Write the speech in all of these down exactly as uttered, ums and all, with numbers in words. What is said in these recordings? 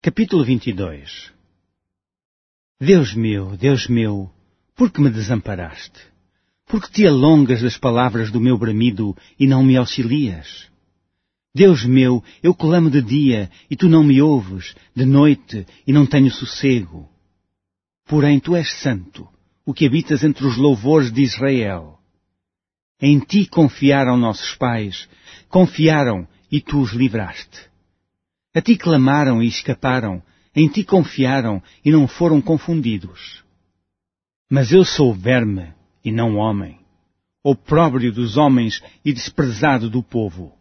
Capítulo vinte e dois. Deus meu, Deus meu, por que me desamparaste? Por que te alongas das palavras do meu bramido e não me auxilias? Deus meu, eu clamo de dia e tu não me ouves, de noite e não tenho sossego. Porém tu és santo, o que habitas entre os louvores de Israel. Em ti confiaram nossos pais, confiaram e tu os livraste. A ti clamaram e escaparam, em ti confiaram e não foram confundidos. Mas eu sou verme e não homem, opróbrio dos homens e desprezado do povo.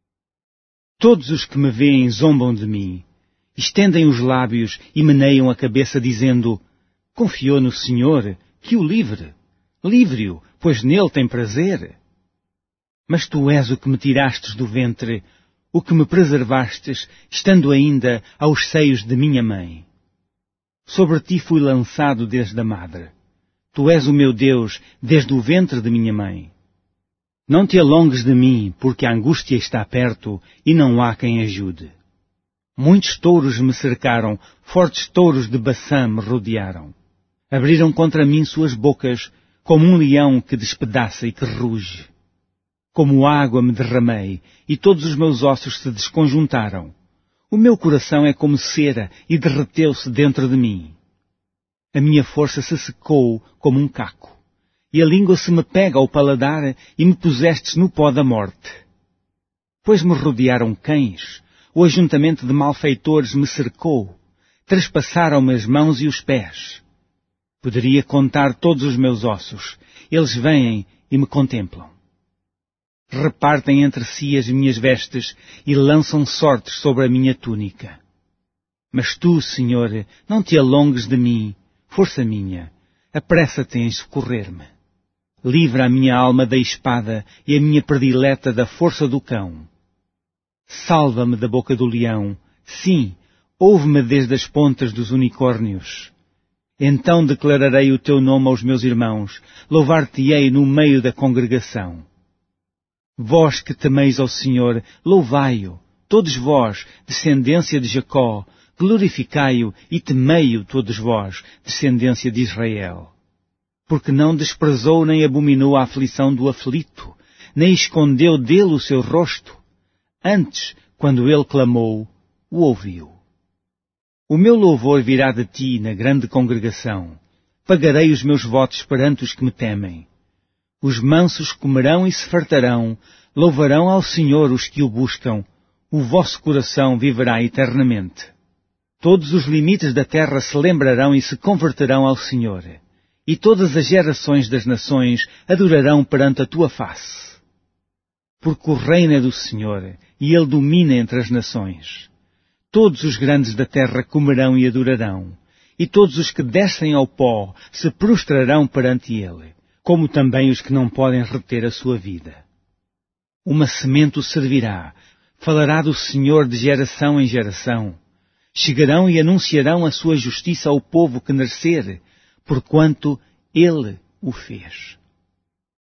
Todos os que me veem zombam de mim, estendem os lábios e meneiam a cabeça dizendo: confiou no Senhor, que o livre. Livre-o, pois nele tem prazer. Mas tu és o que me tirastes do ventre, o que me preservastes, estando ainda aos seios de minha mãe. Sobre ti fui lançado desde a madre. Tu és o meu Deus desde o ventre de minha mãe. Não te alongues de mim, porque a angústia está perto e não há quem ajude. Muitos touros me cercaram, fortes touros de Baçã me rodearam. Abriram contra mim suas bocas, como um leão que despedaça e que ruge. Como água me derramei, e todos os meus ossos se desconjuntaram. O meu coração é como cera, e derreteu-se dentro de mim. A minha força se secou como um caco, e a língua se me pega ao paladar, e me pusestes no pó da morte. Pois me rodearam cães, o ajuntamento de malfeitores me cercou, trespassaram-me as mãos e os pés. Poderia contar todos os meus ossos, eles vêm e me contemplam. Repartem entre si as minhas vestes e lançam sortes sobre a minha túnica. Mas tu, Senhor, não te alongues de mim, força minha, apressa-te em socorrer-me. Livra a minha alma da espada e a minha predileta da força do cão. Salva-me da boca do leão, sim, ouve-me desde as pontas dos unicórnios. Então declararei o teu nome aos meus irmãos, louvar-te-ei no meio da congregação. Vós que temeis ao Senhor, louvai-o, todos vós, descendência de Jacó, glorificai-o e temei-o, todos vós, descendência de Israel. Porque não desprezou nem abominou a aflição do aflito, nem escondeu dele o seu rosto. Antes, quando ele clamou, o ouviu. O meu louvor virá de ti na grande congregação. Pagarei os meus votos perante os que me temem. Os mansos comerão e se fartarão, louvarão ao Senhor os que o buscam, o vosso coração viverá eternamente. Todos os limites da terra se lembrarão e se converterão ao Senhor, e todas as gerações das nações adorarão perante a tua face. Porque o reino é do Senhor, e ele domina entre as nações. Todos os grandes da terra comerão e adorarão, e todos os que descem ao pó se prostrarão perante ele, como também os que não podem reter a sua vida. Uma semente o servirá, falará do Senhor de geração em geração. Chegarão e anunciarão a sua justiça ao povo que nascer, porquanto ele o fez.